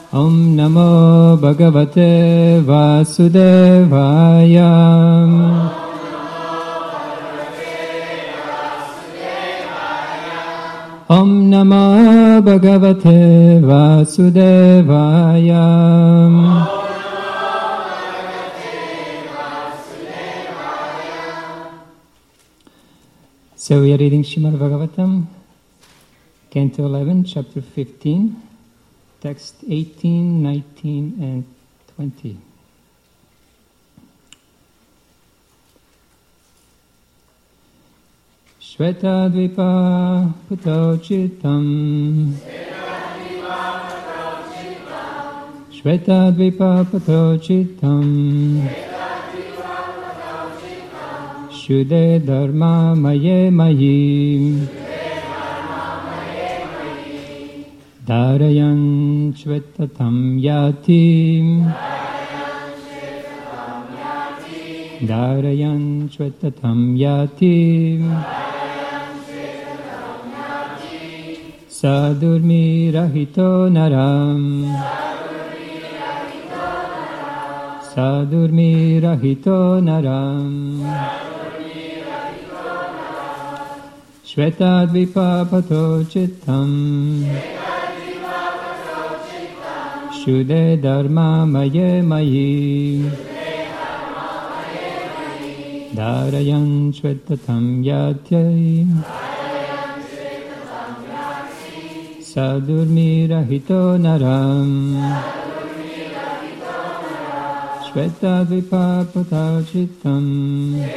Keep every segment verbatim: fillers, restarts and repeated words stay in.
Om Namo Bhagavate Vasudevaya. Om Namo Bhagavate Vasudevaya. So we are reading Srimad Bhagavatam, Canto eleven, Chapter fifteen, Text eighteen, nineteen, and twenty. Shvetadvipa Patochitam Shvetadvipa Patochitam Shuddhe Dharma Maye Mayi Dharayan Shvetatam Yati Dharayan Shvetatam Yati Sadurmi Rahito Naram Sadurmi Rahito Naram Shvetadvipa Patochitam Shuddhe Dharma Maye Mayi Dharayan Shvetatam Yati Sadurmi Rahito Naram Shvetadvipa Patochitam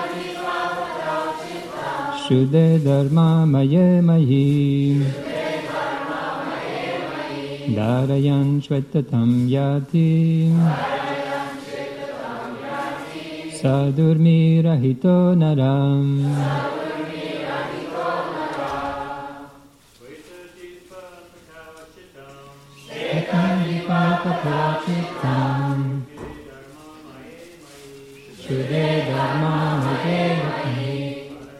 Shuddhe Dharma Maye Mayi Dharayan Shvetatam Yati Sadurmi Rahito Naram Shvetadvipa Patochitam Shuddhe Dharma Maye Mayi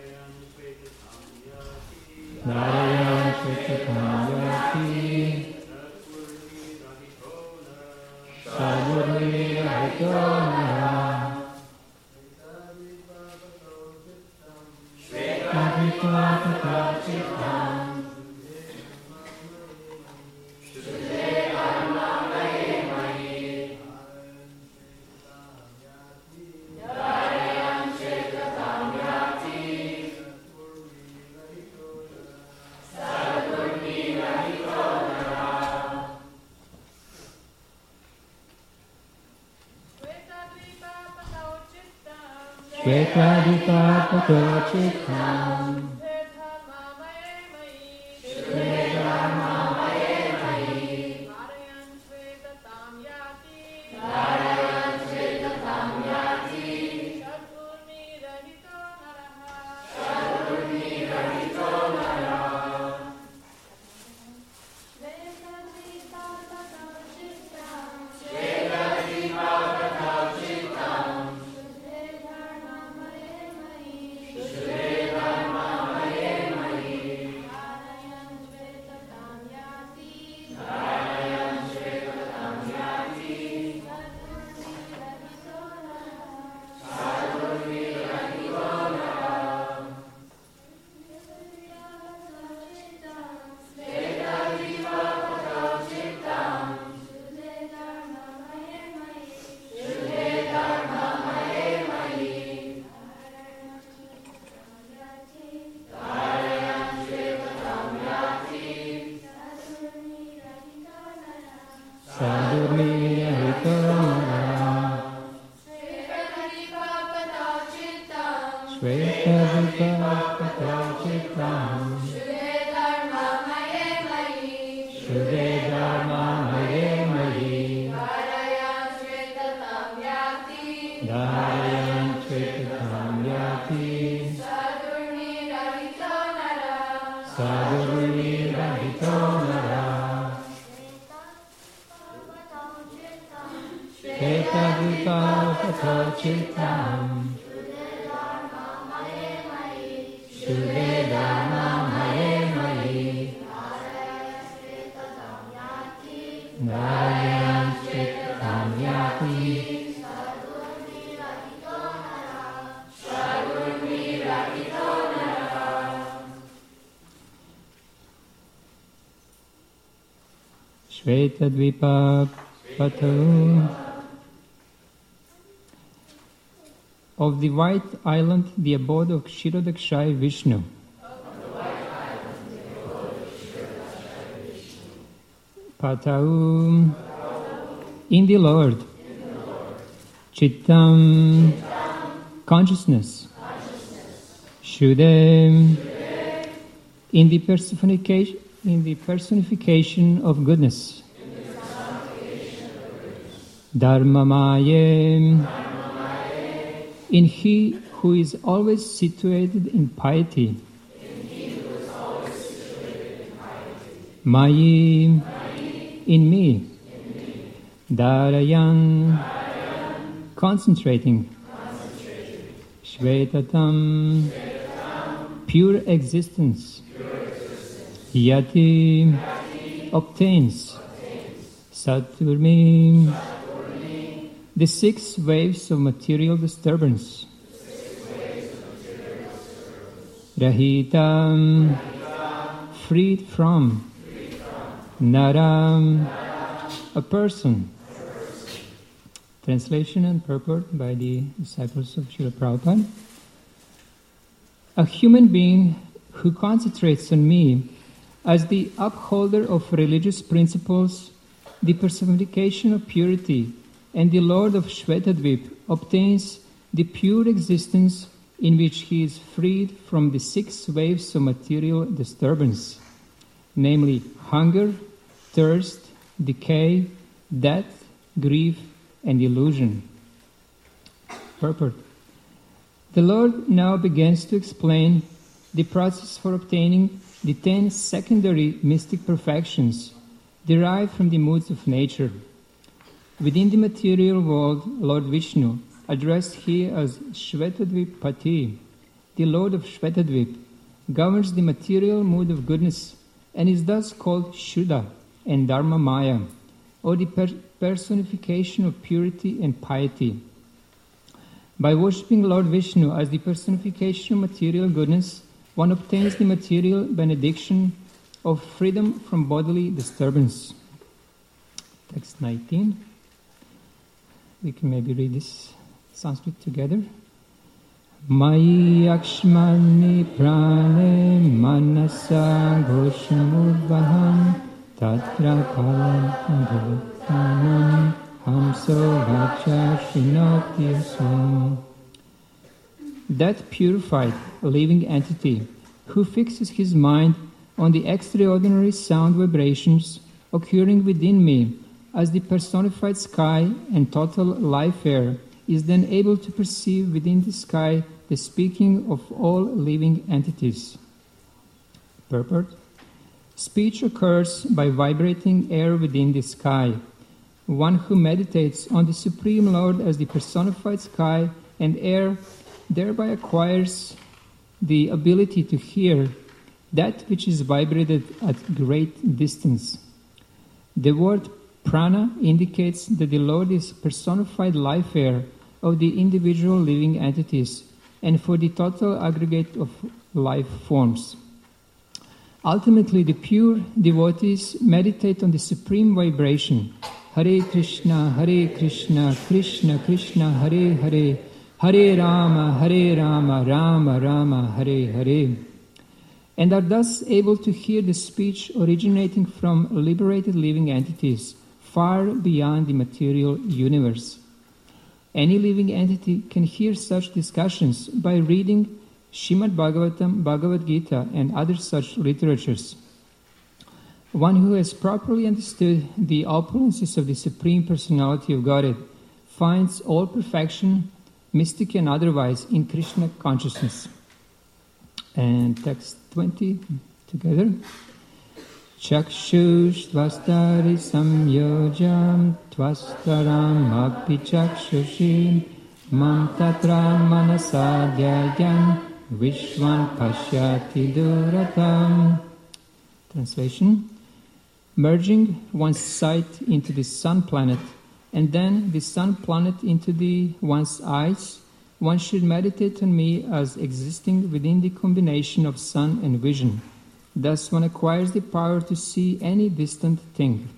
Dharayan Shvetatam Yati Sadurmi Rahito Naram Shvetadvipa Patochitam Shuddhe Dharma Maye Mayi Dharayan Shvetatam Yati Sadurmi Rahito Naram Shvetadvipa Patochitam Shuddhe Dharma Maye Mayi Dharayan Shvetatam Yati Sadurmi Rahito Naram Shvetadvipa Patochitam Shuddhe Dharma Maye Mayi Dharayan Shvetatam Yati Sadurmi Rahito Naram Shvetadvipa Patochitam Shuddhe Dharma Maye Mayi Dharayan Shvetatam Yati Sadurmi Rahito Naram Shvetadvipa Patochitam Shvetadvipa Patochitam Shuddhe Dharma Maye Mayi Shuddhe Dharma Maye Mayi Dharayan Shvetatam Yati Dharayan Shvetatam Yati Sadurmi Rahito Naram Sadurmi Rahito Naram Shvetadvipa Patochitam Shuddhe Dharma Maye Mayi Narayan Chitam Yati Shvetadvipa Patu. Of the White Island, the abode of Kshirodakshai Vishnu. Patau. In the Lord. Chittam. Consciousness. Shuddha. In the personification in the personification of goodness. Dharmamaya. In he who is always situated in piety. Mayi. In me. Dharayan. Concentrating. Shvetatam. Pure existence. Yati. Obtains. Saturmi. The six waves of material disturbance. Rahitam. Freed from. Naram. A person. Translation and purport by the disciples of Srila Prabhupada. A human being who concentrates on me as the upholder of religious principles, the personification of purity, and the Lord of Shvetadvip obtains the pure existence in which he is freed from the six waves of material disturbance, namely hunger, thirst, decay, death, grief, and illusion. Purport. The Lord now begins to explain the process for obtaining the ten secondary mystic perfections derived from the moods of nature. Within the material world, Lord Vishnu, addressed here as Shvetadvip Pati, the Lord of Shvetadvip, governs the material mood of goodness and is thus called Shuddha and Dharma Maya, or the per- personification of purity and piety. By worshipping Lord Vishnu as the personification of material goodness, one obtains the material benediction of freedom from bodily disturbance. Text nineteen. We can maybe read this Sanskrit together. Mayi akshmani prane manasa goshamudvaham tatra palam bhutanam hamso vacha shinoti asum. That purified living entity who fixes his mind on the extraordinary sound vibrations occurring within me as the personified sky and total life air is then able to perceive within the sky the speaking of all living entities. Purport. Speech occurs by vibrating air within the sky. One who meditates on the Supreme Lord as the personified sky and air thereby acquires the ability to hear that which is vibrated at great distance. The word prana indicates that the Lord is personified life air of the individual living entities and for the total aggregate of life forms. Ultimately, the pure devotees meditate on the supreme vibration, Hare Krishna, Hare Krishna, Krishna Krishna, Hare Hare, Hare Rama, Hare Rama, Rama Rama, Hare Hare, and are thus able to hear the speech originating from liberated living entities far beyond the material universe. Any living entity can hear such discussions by reading Srimad Bhagavatam, Bhagavad Gita, and other such literatures. One who has properly understood the opulences of the Supreme Personality of Godhead finds all perfection, mystic and otherwise, in Krishna consciousness. And text twenty together. Chakshush tvastari samyojam tvastaram api chakshushim mam tatra manasadhyayam vishwan pashyati duratam. Translation. merging one's sight into the sun planet, and then the sun planet into the one's eyes, one should meditate on me as existing within the combination of sun and vision. Thus one acquires the power to see any distant thing.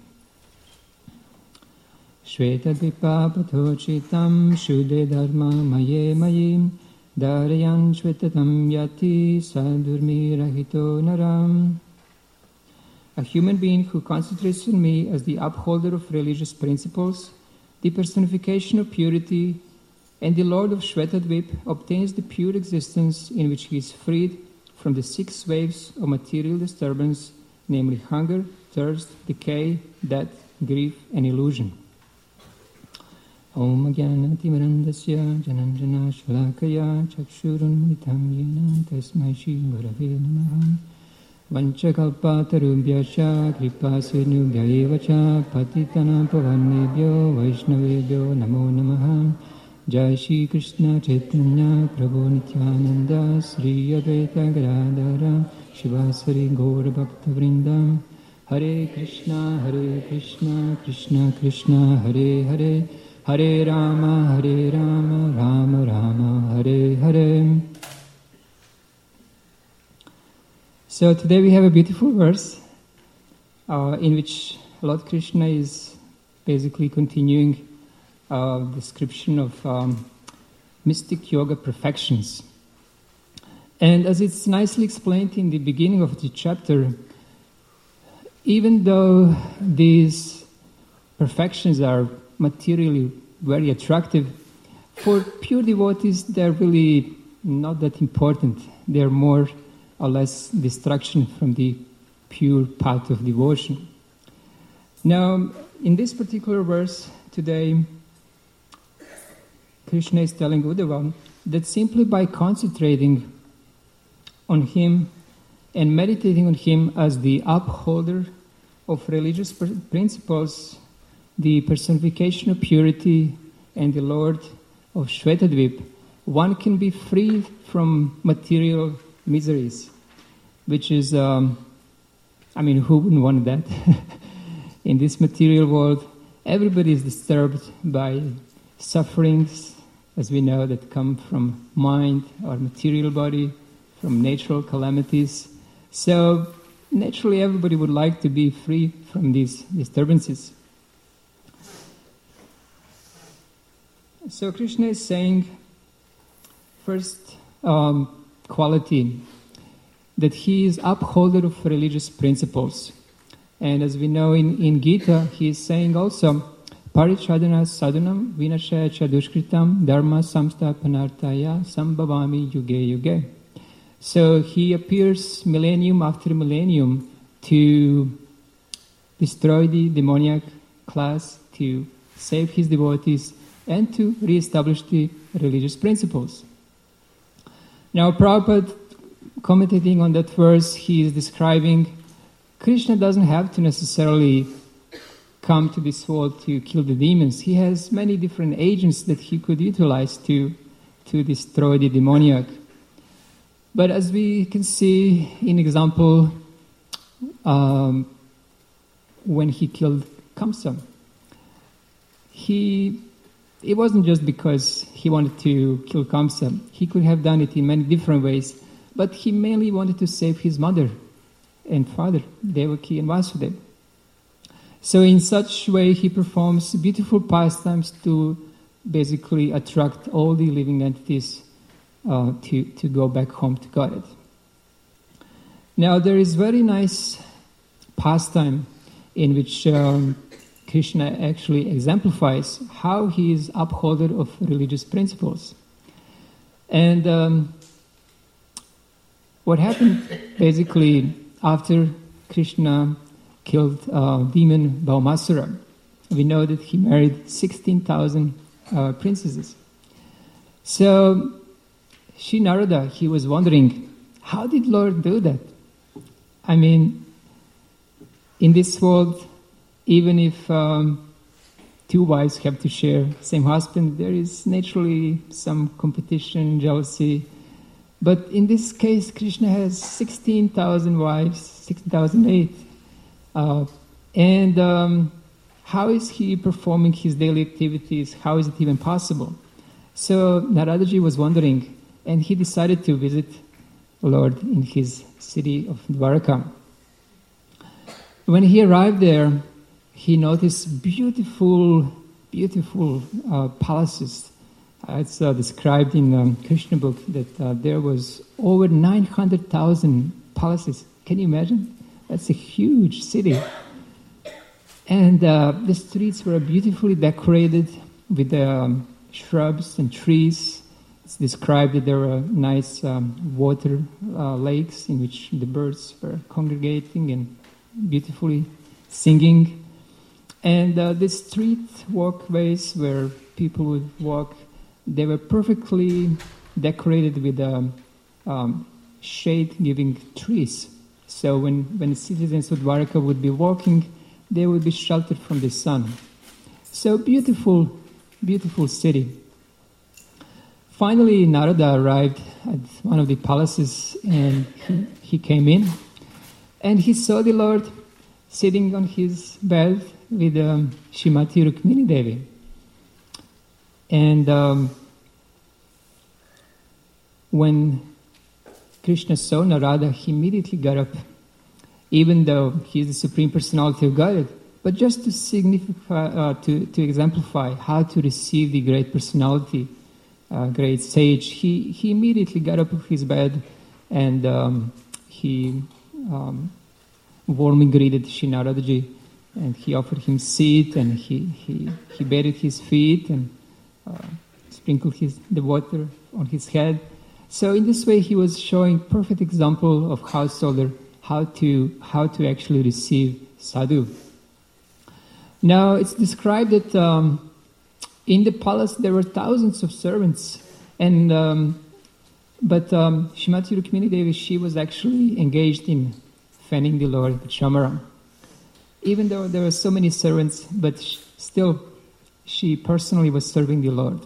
Shveta Dvipa Pathochitam Shude Dharma Maye Mayim Darayan Shvetatam Yati Sadurmi Rahito Naram. A human being who concentrates on me as the upholder of religious principles, the personification of purity, and the Lord of Shvetadvip obtains the pure existence in which he is freed from the six waves of material disturbance, namely hunger, thirst, decay, death, grief, and illusion. Om Jnanatimirandasya Jananjana Shalakaya Chakshurunmritam Yena Tasmai Shri Gurave Namaha Vanchakalpatarubhyascha Kripasinubhya evacha Patitana Pavannebhyo Vaishnavebhyo Namo Namaha. Jai Shri Krishna Chaitanya Prabhu Nityananda Sri Advaita Gadadhara Shivasari Gaura Bhakta Vrindam. Hare Krishna Hare Krishna Krishna Krishna Hare Hare Hare Rama Hare Rama Rama Rama Hare Hare. So today we have a beautiful verse uh, in which Lord Krishna is basically continuing a description of um, mystic yoga perfections. And as it's nicely explained in the beginning of the chapter, even though these perfections are materially very attractive, for pure devotees they're really not that important. They're more or less distraction from the pure path of devotion. Now, in this particular verse today, Krishna is telling Uddhava that simply by concentrating on him and meditating on him as the upholder of religious principles, the personification of purity, and the Lord of Shvetadvip, one can be freed from material miseries, which is, um, I mean, who wouldn't want that? In this material world, everybody is disturbed by sufferings, as we know, that come from mind or material body, from natural calamities. So, naturally, everybody would like to be free from these disturbances. So Krishna is saying, first um, quality, that he is upholder of religious principles. And as we know in, in Gita, he is saying also, Parichadana sadhanam vinashaya chadushkritam dharma samstapanartaya sambhavami yuge yuge. So he appears millennium after millennium to destroy the demoniac class, to save his devotees, and to re-establish the religious principles. Now, Prabhupada, commentating on that verse, he is describing Krishna doesn't have to necessarily come to this world to kill the demons. He has many different agents that he could utilize to, to destroy the demoniac. But as we can see in example, um, when he killed Kamsa, he it wasn't just because he wanted to kill Kamsa. He could have done it in many different ways, but he mainly wanted to save his mother and father, Devaki and Vasudeva. So in such way, he performs beautiful pastimes to basically attract all the living entities uh, to, to go back home to Godhead. Now, there is very nice pastime in which um, Krishna actually exemplifies how he is upholder of religious principles. And um, what happened basically after Krishna killed uh, demon Bhaumasura, we know that he married sixteen thousand uh, princesses. So, Sri Narada, he was wondering, how did Lord do that? I mean, in this world, even if um, two wives have to share same husband, there is naturally some competition, jealousy. But in this case, Krishna has sixteen thousand wives, sixteen thousand eight, uh, And um, how is he performing his daily activities? How is it even possible? So Naradaji was wondering, and he decided to visit Lord in his city of Dwarka. When he arrived there, he noticed beautiful, beautiful uh, palaces. Uh, it's uh, described in um, Krishna book that uh, there was over nine hundred thousand palaces. Can you imagine? That's a huge city. And uh, the streets were beautifully decorated with um, shrubs and trees. It's described that there were nice um, water uh, lakes in which the birds were congregating and beautifully singing. And uh, the street walkways where people would walk, they were perfectly decorated with um, um, shade-giving trees. So when, when the citizens of Dwarka would be walking, they would be sheltered from the sun. So beautiful, beautiful city. Finally, Narada arrived at one of the palaces and he, he came in and he saw the Lord sitting on his bed with um, Shrimati Rukmini Devi. And um, when Krishna saw Narada, he immediately got up, even though he is the Supreme Personality of Godhead, but just to signify, uh, to, to exemplify how to receive the great personality, uh, great sage, he, he immediately got up of his bed and um, he um, warmly greeted Shri Naradaji, and he offered him seat, and he, he, he bathed his feet and uh, sprinkled his, the water on his head. So in this way he was showing perfect example of householder how to how to actually receive sadhu. Now it's described that um, in the palace there were thousands of servants, and um, but um, Shrimati Rukmini Devi, she was actually engaged in fanning the Lord with Shamaram. Even though there were so many servants, but sh- still she personally was serving the Lord.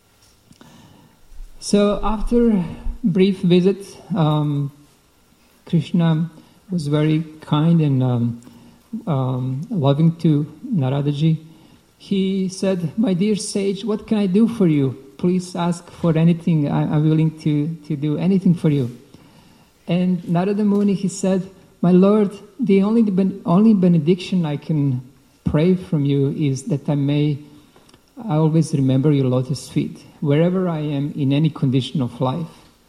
So after brief visit, um, Krishna was very kind and um, um, loving to Naradaji. He said, "My dear sage, what can I do for you? Please ask for anything. I, I'm willing to, to do anything for you." And Narada Muni, he said, "My Lord, the only ben- only benediction I can pray from you is that I may I always remember your lotus feet, wherever I am in any condition of life."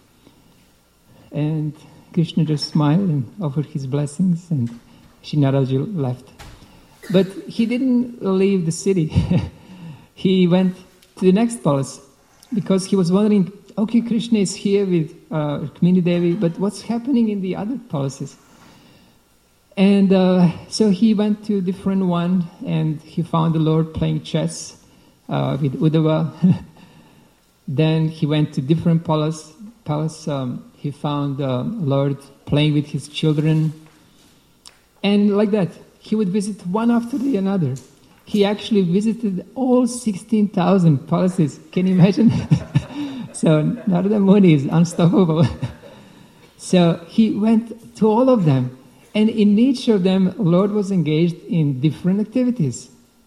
And Krishna just smiled and offered his blessings, and Shri Naradaji left. But he didn't leave the city. He went to the next palace, because he was wondering, okay, Krishna is here with uh, Rukmini Devi, but what's happening in the other palaces? And uh, so he went to a different one, and he found the Lord playing chess uh, with Uddhava. Then he went to different palace. Palace. Um, he found uh, Lord playing with his children, and like that, he would visit one after the another. He actually visited all sixteen thousand palaces. Can you imagine? So Narada Muni is unstoppable. So he went to all of them. And in each of them, Lord was engaged in different activities.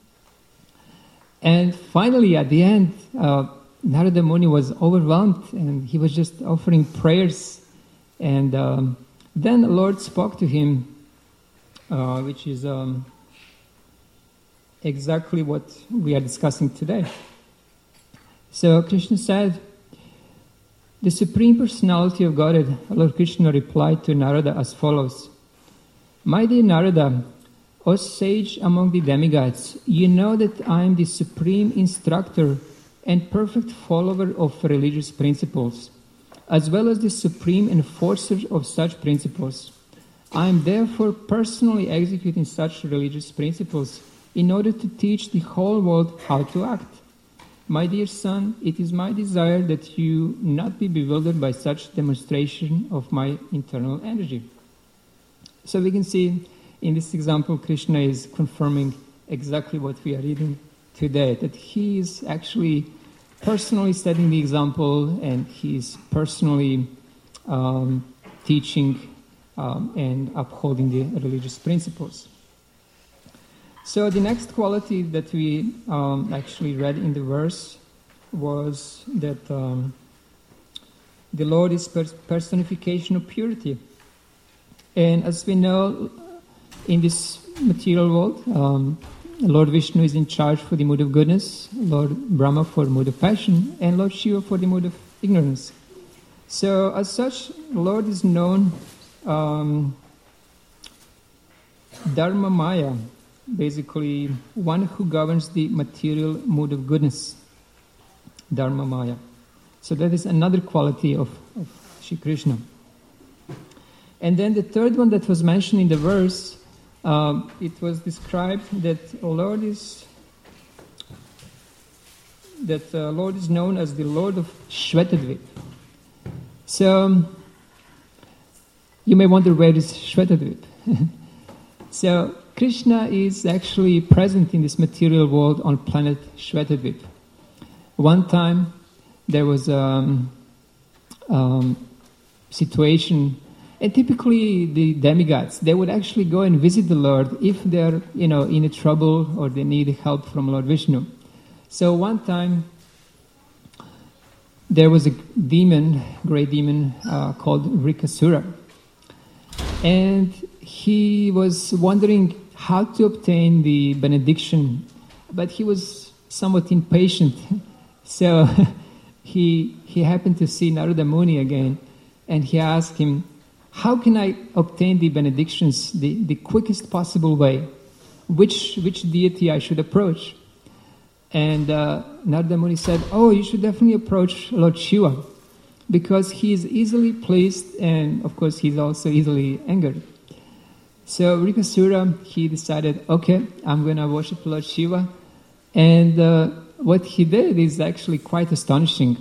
And finally, at the end, uh, Narada Muni was overwhelmed, and he was just offering prayers. And um, then the Lord spoke to him, uh, which is um, exactly what we are discussing today. So Krishna said, the Supreme Personality of Godhead, Lord Krishna, replied to Narada as follows: "My dear Narada, O sage among the demigods, you know that I am the supreme instructor and perfect follower of religious principles, as well as the supreme enforcer of such principles. I am therefore personally executing such religious principles in order to teach the whole world how to act. My dear son, it is my desire that you not be bewildered by such demonstration of my internal energy." So we can see in this example, Krishna is confirming exactly what we are reading today, that he is actually personally setting the example, and he is personally um, teaching um, and upholding the religious principles. So the next quality that we um, actually read in the verse was that um, the Lord is pers- personification of purity. And as we know, in this material world, um, Lord Vishnu is in charge for the mood of goodness, Lord Brahma for the mood of passion, and Lord Shiva for the mood of ignorance. So as such, Lord is known um, Dharma Maya, basically one who governs the material mood of goodness, Dharma Maya. So that is another quality of, of Shri Krishna. And then the third one that was mentioned in the verse, um, it was described that Lord is that uh, Lord is known as the Lord of Shvetadvip. So um, you may wonder, where is Shvetadvip? So Krishna is actually present in this material world on planet Shvetadvip. One time there was a um, um, situation, and typically the demigods, they would actually go and visit the Lord if they're, you know, in a trouble or they need help from Lord Vishnu. So one time there was a demon, great demon uh, called Vrikasura, and he was wondering how to obtain the benediction, but he was somewhat impatient. So he he happened to see Narada Muni again, and he asked him, how can I obtain the benedictions the, the quickest possible way? Which which deity I should approach? And uh, Narada Muni said, oh, you should definitely approach Lord Shiva, because he is easily pleased, and of course he's also easily angered. So Vrikasura, he decided, okay, I'm going to worship Lord Shiva. And uh, what he did is actually quite astonishing.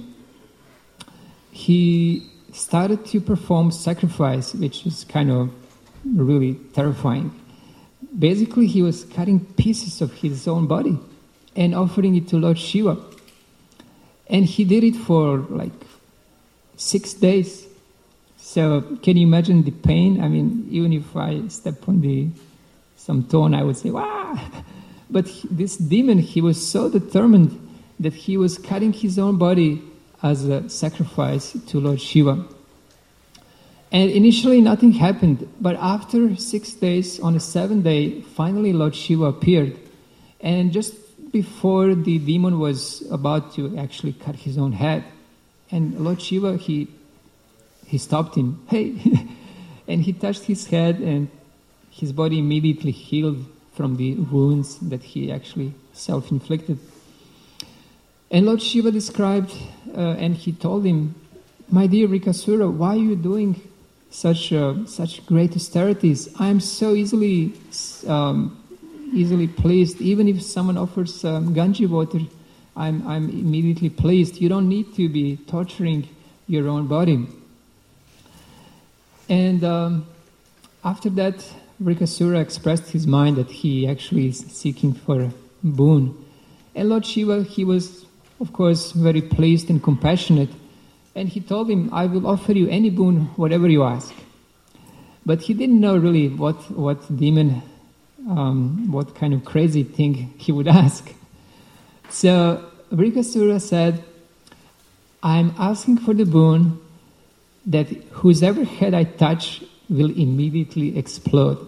He started to perform sacrifice, which is kind of really terrifying. Basically, he was cutting pieces of his own body and offering it to Lord Shiva. And he did it for like six days. So can you imagine the pain? I mean, even if I step on the some stone, I would say, wow! But he, this demon, he was so determined that he was cutting his own body as a sacrifice to Lord Shiva. And initially nothing happened, but after six days, on the seventh day, finally Lord Shiva appeared. And just before the demon was about to actually cut his own head, and Lord Shiva, he he stopped him, hey, and he touched his head, and his body immediately healed from the wounds that he actually self-inflicted. And Lord Shiva described, uh, and he told him, my dear Vrikasura, why are you doing such uh, such great austerities? I am so easily um, easily pleased. Even if someone offers um, Ganji water, I'm I'm immediately pleased. You don't need to be torturing your own body. And um, after that, Vrikasura expressed his mind that he actually is seeking for a boon. And Lord Shiva, he was, of course, very pleased and compassionate. And he told him, I will offer you any boon, whatever you ask. But he didn't know really what, what demon, um, what kind of crazy thing he would ask. So Vrikasura said, I'm asking for the boon that whosever head I touch will immediately explode.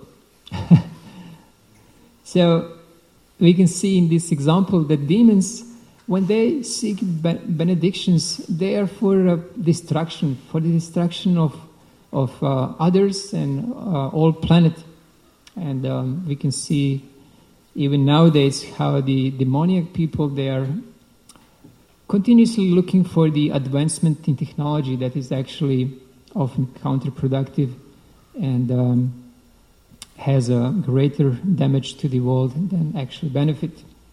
So we can see in this example that demons, when they seek benedictions, they are for uh, destruction, for the destruction of of uh, others and uh, all planet. And um, we can see even nowadays how the demoniac people, they are continuously looking for the advancement in technology that is actually often counterproductive and um, has a greater damage to the world than actually benefit.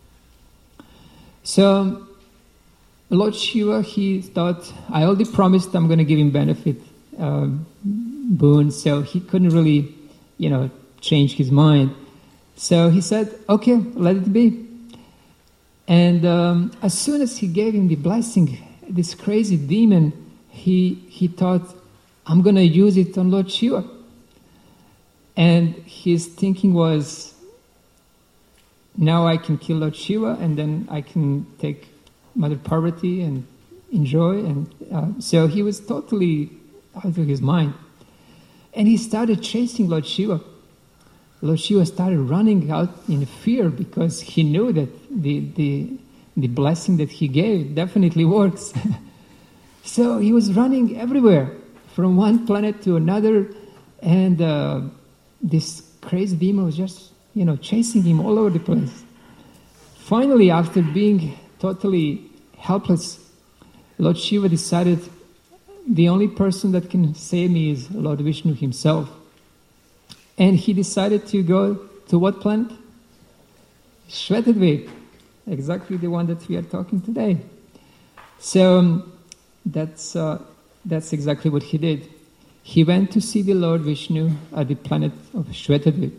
So Lord Shiva, he thought, I already promised I'm going to give him benefit, um, boon, so he couldn't really, you know, change his mind. So he said, okay, let it be. And um, as soon as he gave him the blessing, this crazy demon, he he thought, I'm going to use it on Lord Shiva. And his thinking was, now I can kill Lord Shiva, and then I can take Mother Parvati and enjoy. And uh, so he was totally out of his mind. And he started chasing Lord Shiva. Lord Shiva started running out in fear because he knew that the the, the blessing that he gave definitely works. So he was running everywhere, from one planet to another, and uh, this crazy demon was just, you know, chasing him all over the place. Finally, after being totally helpless, Lord Shiva decided the only person that can save me is Lord Vishnu himself. And he decided to go to what planet? Shvetadvip, exactly the one that we are talking today. So um, that's uh, that's exactly what he did. He went to see the Lord Vishnu at the planet of Shvetadvip.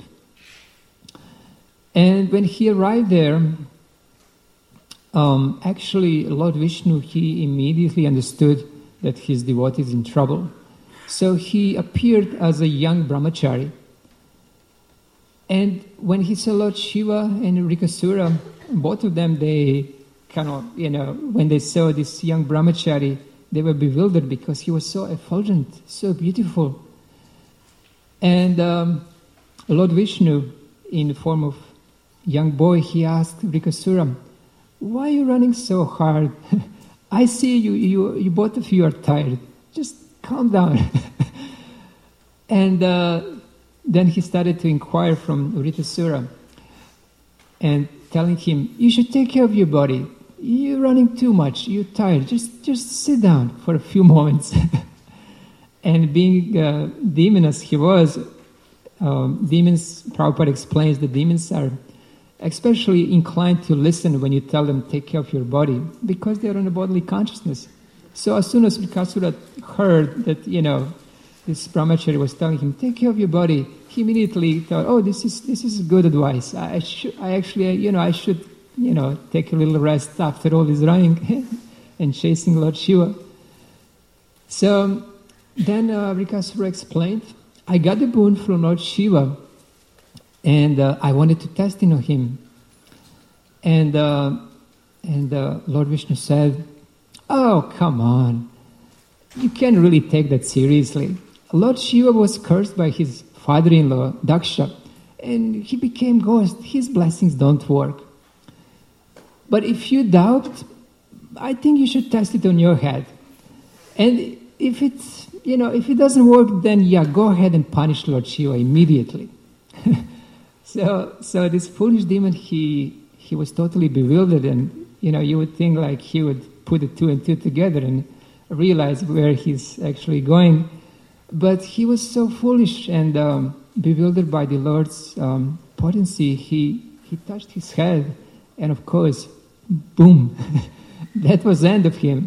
And when he arrived there, um, actually Lord Vishnu, he immediately understood that his devotee is in trouble. So he appeared as a young brahmachari. And when he saw Lord Shiva and Rikasura, both of them, they kind of, you know, when they saw this young brahmachari, they were bewildered because he was so effulgent, so beautiful. And um, Lord Vishnu, in the form of young boy, he asked Rikasura, "Why are you running so hard? I see you, you, you both of you are tired. Just calm down." And uh, then he started to inquire from Rikasura and telling him, "You should take care of your body. You're running too much. You're tired. Just, just sit down for a few moments." And being uh, demon as he was, um, demons, Prabhupada explains that demons are especially inclined to listen when you tell them take care of your body, because they are in a bodily consciousness. So as soon as Rikasura heard that, you know, this brahmachari was telling him take care of your body, he immediately thought, "Oh, this is this is good advice. I should, I actually, you know, I should, you know, take a little rest after all this running and chasing Lord Shiva." So then uh, Rikasura explained, "I got the boon from Lord Shiva, and uh, I wanted to test in him." And uh, and uh, Lord Vishnu said, "Oh, come on. You can't really take that seriously. Lord Shiva was cursed by his father-in-law, Daksha, and he became ghost. His blessings don't work. But if you doubt, I think you should test it on your head. And if it's, you know, if it doesn't work, then yeah, go ahead and punish Lord Shiva immediately." So, so this foolish demon, he he was totally bewildered, and you know, you would think like he would put the two and two together and realize where he's actually going, but he was so foolish and um, bewildered by the Lord's um, potency. He he touched his head, and of course, boom, that was the end of him.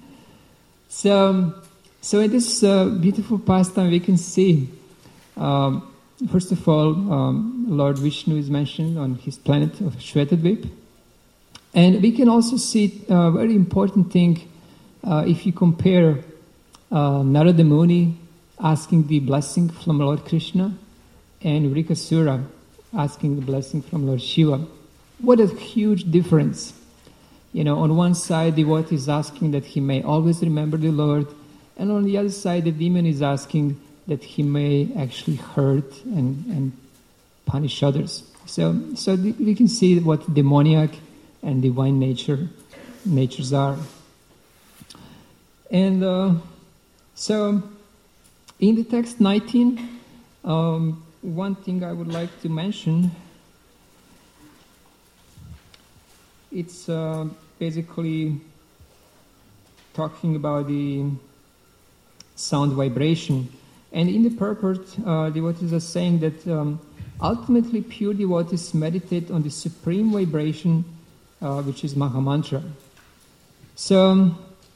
So, so in this uh, beautiful pastime, we can see. Um, First of all, um, Lord Vishnu is mentioned on his planet of Shvetadvip. And we can also see a very important thing uh, if you compare uh, Narada Muni asking the blessing from Lord Krishna and Rikasura asking the blessing from Lord Shiva. What a huge difference. You know, on one side, the devotee is asking that he may always remember the Lord, and on the other side, the demon is asking that he may actually hurt and, and punish others. So, so the, we can see what demoniac and divine nature natures are. And uh, so, in the text nineteen, um, one thing I would like to mention, it's uh, basically talking about the sound vibration. And in the purport, uh, devotees are saying that um, ultimately pure devotees meditate on the supreme vibration, uh, which is Mahamantra. So,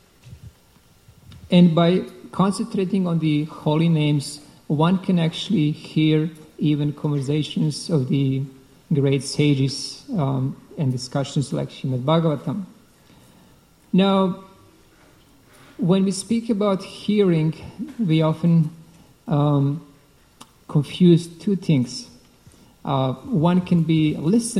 and by concentrating on the holy names, one can actually hear even conversations of the great sages um, and discussions like Srimad Bhagavatam. Now, when we speak about hearing, we often Um, confuse two things. Uh, one can be listening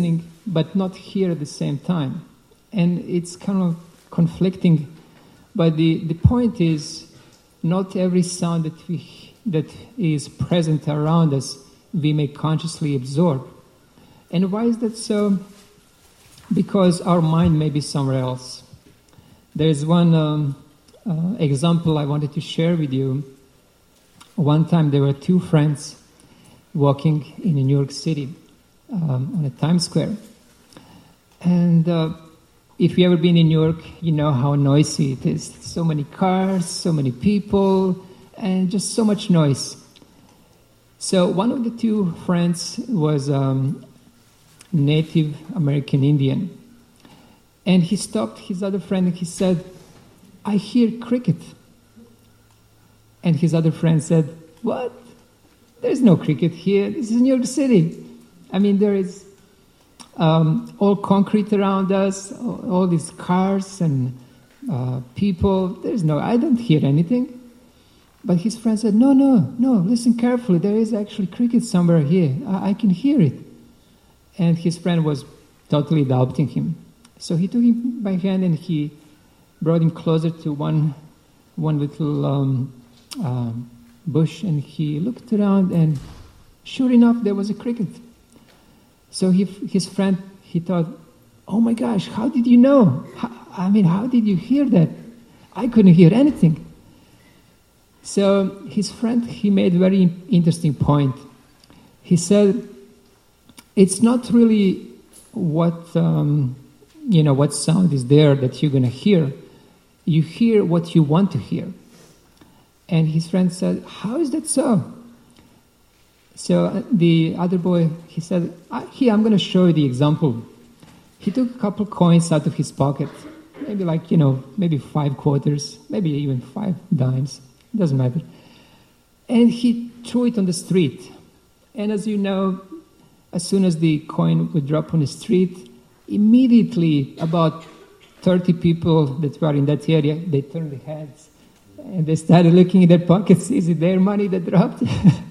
but not hear at the same time. And it's kind of conflicting, but the, the point is, not every sound that we that is present around us we may consciously absorb. And why is that so? Because our mind may be somewhere else. There is one um, uh, example I wanted to share with you. One time there were two friends walking in New York City um, on a Times Square. And uh, if you've ever been in New York, you know how noisy it is. So many cars, so many people, and just so much noise. So one of the two friends was um, Native American Indian. And he stopped his other friend and he said, "I hear cricket." And his other friend said, "What? There's no cricket here. This is New York City. I mean, there is um, all concrete around us, all, all these cars and uh, people. There's no, I don't hear anything." But his friend said, no, no, no, listen carefully. There is actually cricket somewhere here. I, I can hear it. And his friend was totally doubting him. So he took him by hand and he brought him closer to one, one little um, um, bush, and he looked around, and sure enough, there was a cricket. So he, his friend, he thought, "Oh my gosh, how did you know? How, I mean, how did you hear that? I couldn't hear anything." So his friend, he made a very interesting point. He said, it's not really what, um, you know, what sound is there that you're going to hear. You hear what you want to hear. And his friend said, "How is that so?" So the other boy, he said, "Here, I'm going to show you the example." He took a couple coins out of his pocket, maybe like, you know, maybe five quarters, maybe even five dimes. Doesn't matter. And he threw it on the street. And as you know, as soon as the coin would drop on the street, immediately about thirty people that were in that area, they turned their heads and they started looking in their pockets. Is it their money that dropped?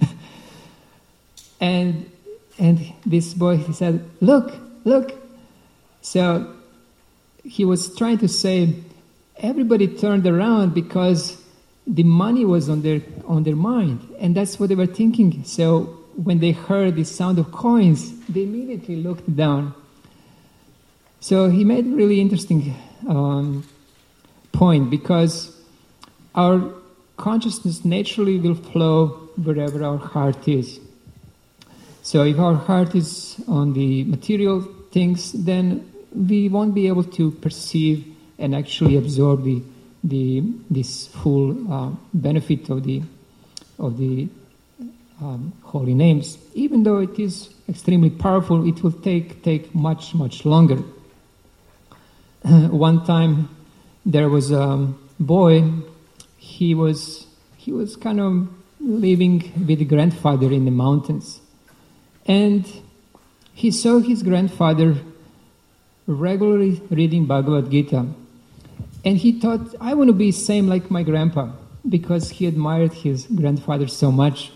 and and this boy, he said, "Look, look." So he was trying to say, everybody turned around because the money was on their on their mind, and that's what they were thinking. So when they heard the sound of coins, they immediately looked down. So he made a really interesting um, point, because our consciousness naturally will flow wherever our heart is. So if our heart is on the material things, then we won't be able to perceive and actually absorb the the this full uh, benefit of the of the um, holy names. Even though it is extremely powerful, it will take take much much longer. Uh, one time, there was a boy. He was he was kind of living with a grandfather in the mountains, and he saw his grandfather regularly reading Bhagavad Gita. And he thought, I want to be same like my grandpa, because he admired his grandfather so much.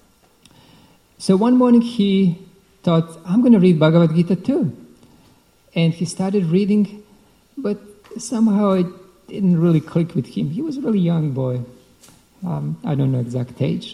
So one morning he thought, I'm going to read Bhagavad Gita too. And he started reading, but somehow it didn't really click with him. He was a really young boy. Um, I don't know exact age.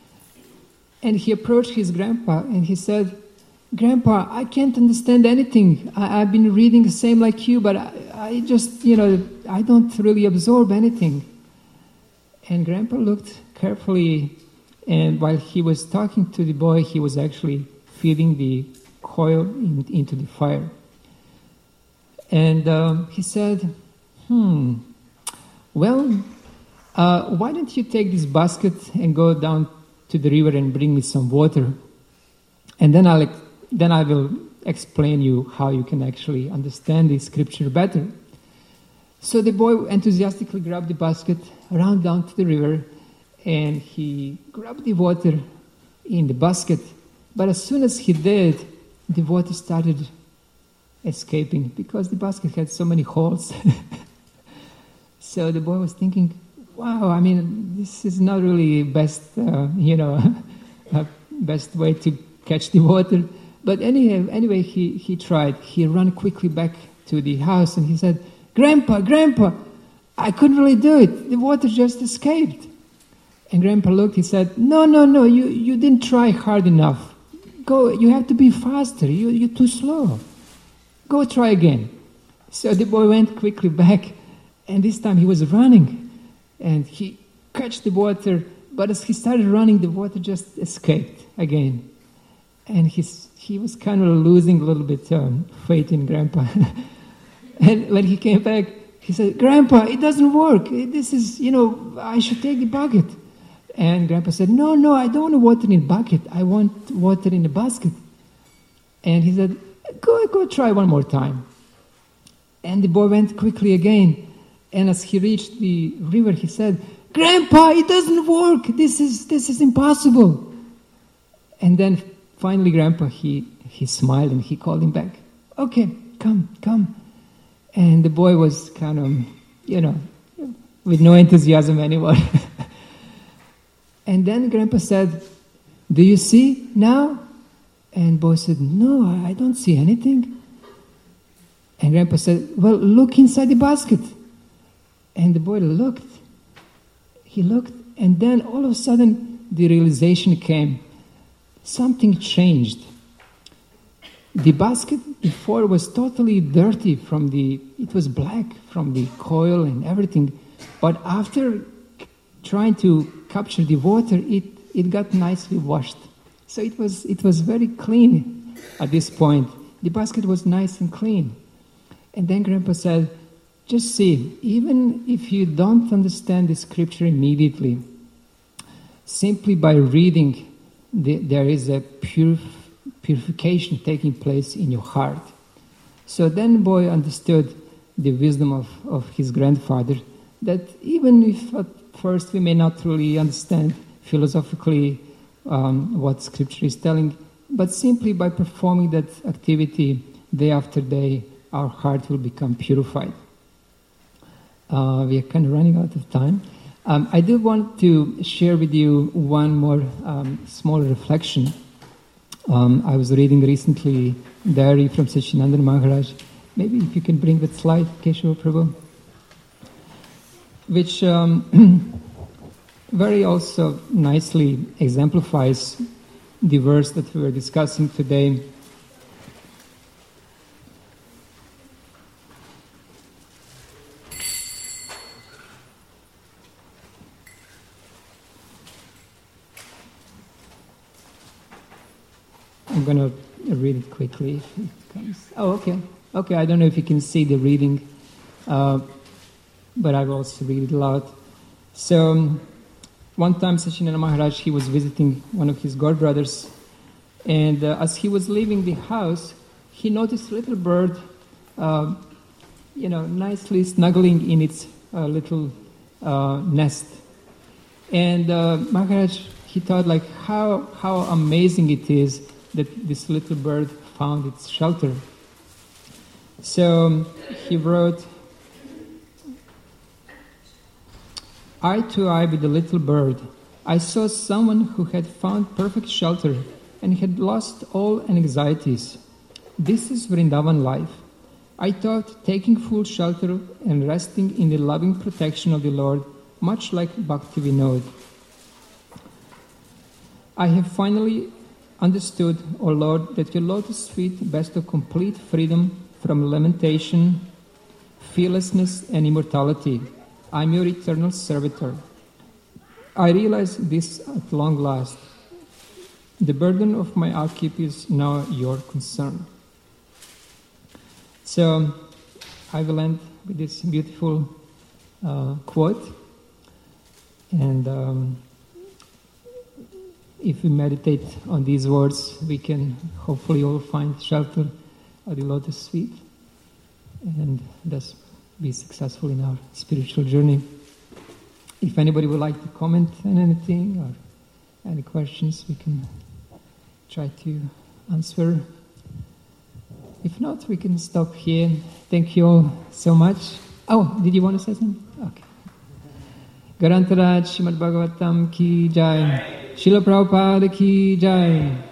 And he approached his grandpa and he said, "Grandpa, I can't understand anything. I, I've been reading the same like you, but I, I just, you know, I don't really absorb anything." And Grandpa looked carefully, and while he was talking to the boy, he was actually feeding the coal in, into the fire. And um, he said, hmm, well, uh, why don't you take this basket and go down to the river and bring me some water? And then I'll then I will explain you how you can actually understand the scripture better. So the boy enthusiastically grabbed the basket, ran down to the river, and he grabbed the water in the basket. But as soon as he did, the water started escaping because the basket had so many holes. So the boy was thinking, wow, I mean, this is not really best, uh, you know, best way to catch the water. But anyhow, anyway, he, he tried. He ran quickly back to the house and he said, Grandpa, Grandpa, I couldn't really do it. The water just escaped. And Grandpa looked, he said, no, no, no, you, you didn't try hard enough. Go, you have to be faster. You, you're too slow. Go try again. So the boy went quickly back, and this time he was running. And he catched the water, but as he started running, the water just escaped again. And he's, he was kind of losing a little bit um, faith in Grandpa. And when he came back, he said, Grandpa, it doesn't work. This is, you know, I should take the bucket. And Grandpa said, no, no, I don't want water in a bucket. I want water in a basket. And he said, go, go try one more time. And the boy went quickly again. And as he reached the river, he said, Grandpa, it doesn't work. This is, this is impossible. And then finally, Grandpa, he, he smiled and he called him back. Okay, come, come. And the boy was kind of, you know, with no enthusiasm anymore. And then Grandpa said, do you see now? And boy said, no, I don't see anything. And Grandpa said, well, look inside the basket. And the boy looked. He looked, and then all of a sudden the realization came. Something changed. The basket before was totally dirty from the, it was black from the coil and everything. But after trying to capture the water, it, it got nicely washed. So it was it was very clean at this point. The basket was nice and clean. And then Grandpa said, just see, even if you don't understand the scripture immediately, simply by reading, the, there is a purif- purification taking place in your heart. So then boy understood the wisdom of, of his grandfather, that even if at first we may not really understand philosophically um, what scripture is telling, but simply by performing that activity day after day, our heart will become purified. Uh, we are kind of running out of time. Um, I do want to share with you one more um, small reflection. Um, I was reading recently diary from Sachinanda Maharaj. Maybe if you can bring that slide, Keshava Prabhu, which um, very also nicely exemplifies the verse that we were discussing today. I'm going to read it quickly if it comes. Oh, okay. Okay, I don't know if you can see the reading, uh, but I will also read it aloud. So, um, one time Sachinanda Maharaj, he was visiting one of his godbrothers, and uh, as he was leaving the house, he noticed a little bird, uh, you know, nicely snuggling in its uh, little uh, nest. And uh, Maharaj, he thought like how how amazing it is that this little bird found its shelter. So um, he wrote, eye to eye with the little bird, I saw someone who had found perfect shelter and had lost all anxieties. This is Vrindavan life. I thought taking full shelter and resting in the loving protection of the Lord, much like Bhakti Vinod. I have finally understood, O Lord, that your lotus feet bestow complete freedom from lamentation, fearlessness, and immortality. I am your eternal servitor. I realize this at long last. The burden of my upkeep is now your concern. So, I will end with this beautiful uh, quote. And um, if we meditate on these words, we can hopefully all find shelter at the lotus feet and thus be successful in our spiritual journey. If anybody would like to comment on anything or any questions, we can try to answer. If not, we can stop here. Thank you all so much. Oh, did you want to say something? Okay. Garantaraj Srimad Bhagavatam ki jai. Srila Prabhupada ki jai.